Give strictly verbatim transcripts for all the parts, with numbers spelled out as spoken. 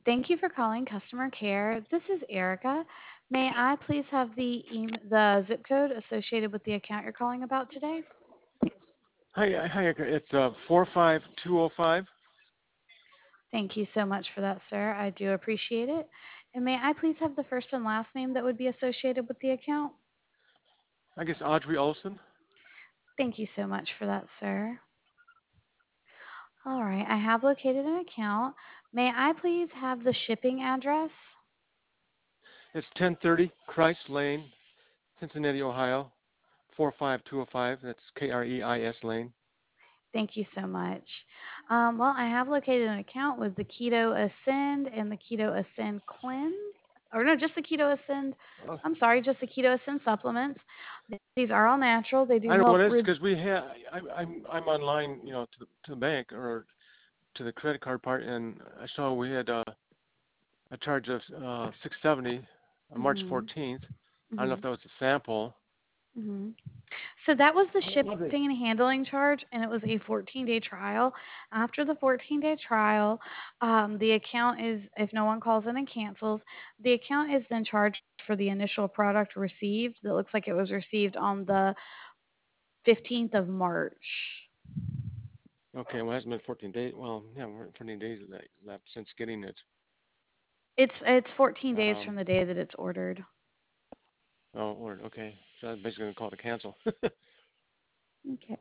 Thank you for calling customer care. This is Erica. May I please have the em the zip code associated with the account you're calling about today? Hi, uh, hi, Erica. It's uh four five two zero five. Thank you so much for that, sir. I do appreciate it. And may I please have the first and last name that would be associated with the account? I guess Audrey Olson. Thank you so much for that, sir. All right, I have located an account. May I please have the shipping address? It's ten thirty Christ Lane, Cincinnati, Ohio, four five two zero five. That's K R E I S Lane. Thank you so much. Um, well, I have located an account with the Keto Ascend and the Keto Ascend Cleanse, or no, just the Keto Ascend. Oh, I'm sorry, just the Keto Ascend supplements. These are all natural. They do I know what help. it is Re- because we have. I, I'm I'm online, you know, to the to the bank or to the credit card part, and I saw we had uh, a charge of uh six seventy on March hmm fourteenth. I don't know hmm if that was a sample. hmm So that was the Audrey. shipping and handling charge, and it was a fourteen-day trial. After the fourteen-day trial, um, the account is, if no one calls in and cancels, the account is then charged for the initial product received. That looks like it was received on the fifteenth of March. Okay, well, it hasn't been fourteen days. Well, yeah, we're fourteen days le- left since getting it. It's it's fourteen days Um, from the day that it's ordered. oh, or okay, so I'm basically gonna call it a cancel. Okay.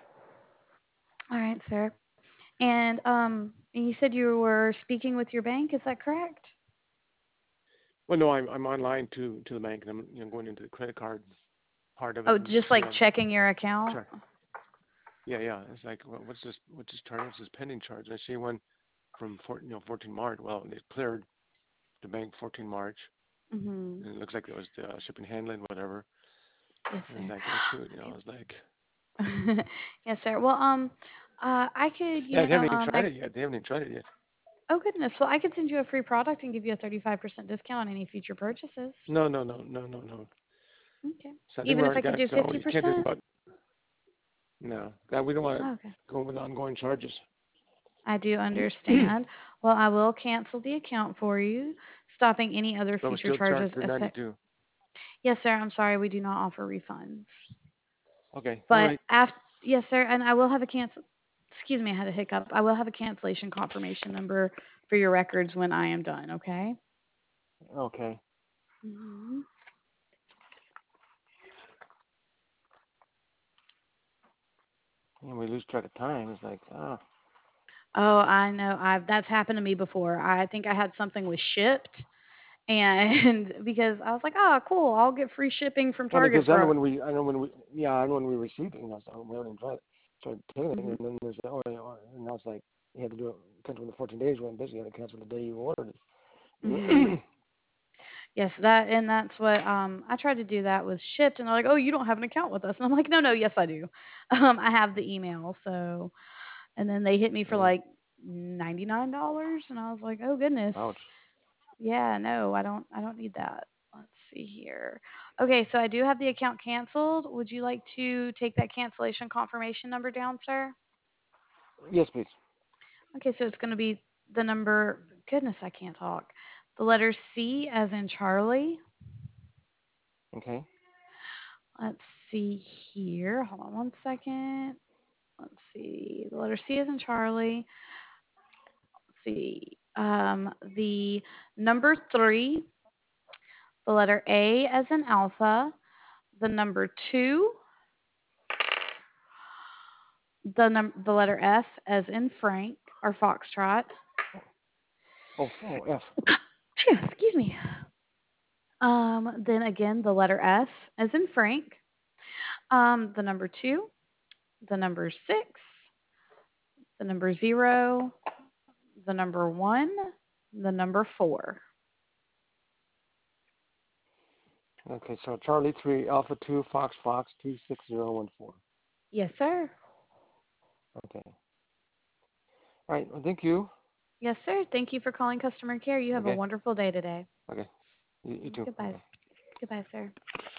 All right, sir. And um, you said you were speaking with your bank. Is that correct? Well, no, I'm I'm online to to the bank, and I'm you know going into the credit card part of it Oh, and just just you like know checking your account. check. Yeah, yeah. It's like what, what's this what's this charge? What's this pending charge? I see one from four, you know fourteen March. Well, it cleared the bank fourteen March, hmm and it looks like it was the uh, shipping handling whatever. Yes, And it's sir. like oh shoot, you know, I was like, Yes, sir. Well, um, uh, I could, you yeah, they know, haven't even um, tried I, it yet. They haven't even tried it yet. oh goodness. Well, I could send you a free product and give you a thirty-five percent discount on any future purchases. No, no, no, no, no, no. Okay. So I think we Even if already I could got it. do So you can't do anything fifty percent? about no. God, we don't want to Okay. go with ongoing charges. I do understand. Well, I will cancel the account for you, stopping any other But we're future still charged charges. the Effect. ninety-two. Yes, sir. I'm sorry. We do not offer refunds. Okay, all But right. after, yes, sir. And I will have a cancel. Excuse me, I had a hiccup. I will have a cancellation confirmation number for your records when I am done. Okay. Okay. hmm And we lose track of time. It's like, ah, Oh, I know. I've that's happened to me before. I think I had something was shipped, and because I was like, "Oh, cool, I'll get free shipping from well, Target because I know for." when we, I know when we, yeah, I know when we received it, and I was like, oh, we haven't even tried, tried tailing, Mhm. and then there's, oh, yeah, oh, and now it's like, you had to do it, cancel in the fourteen days, when basically you had to cancel the day you ordered Mhm. it. Yes, that and that's what um I tried to do that with shipped, and they're like, "Oh, you don't have an account with us," and I'm like, "No, no, yes, I do. Um, I have the email." So, and then they hit me for Oh, like ninety-nine dollars, and I was like, "Oh goodness, ouch. yeah, no, I don't, I don't need that." Let's see here. Okay, so I do have the account canceled. Would you like to take that cancellation confirmation number down, sir? Yes, please. Okay, so it's going to be the number. Goodness, I can't talk. The letter C as in Charlie. Okay. Let's see here. Hold on one second. Let's see. The letter C as in Charlie. Let's see. Um, the number three, the letter A as in Alpha, the number two, the num- the letter F as in Frank or Foxtrot. Oh, oh, F. Phew, excuse me. Um, then again, the letter F as in Frank. Um, the number two, the number six, the number zero, the number one, the number four. Okay, so Charlie three, Alpha two, Fox Fox two six zero one four. Yes, sir. Okay. All right. Well, thank you. Yes, sir. Thank you for calling customer care. You have a Okay. wonderful day today. Okay. You, you too. Goodbye. Okay. Goodbye, sir.